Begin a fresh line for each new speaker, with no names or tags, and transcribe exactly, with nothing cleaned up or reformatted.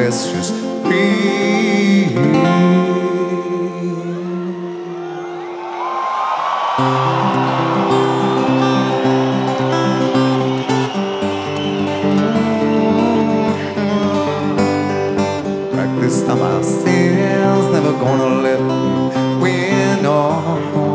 let's just breathe. Practice my sins, never gonna let me win on.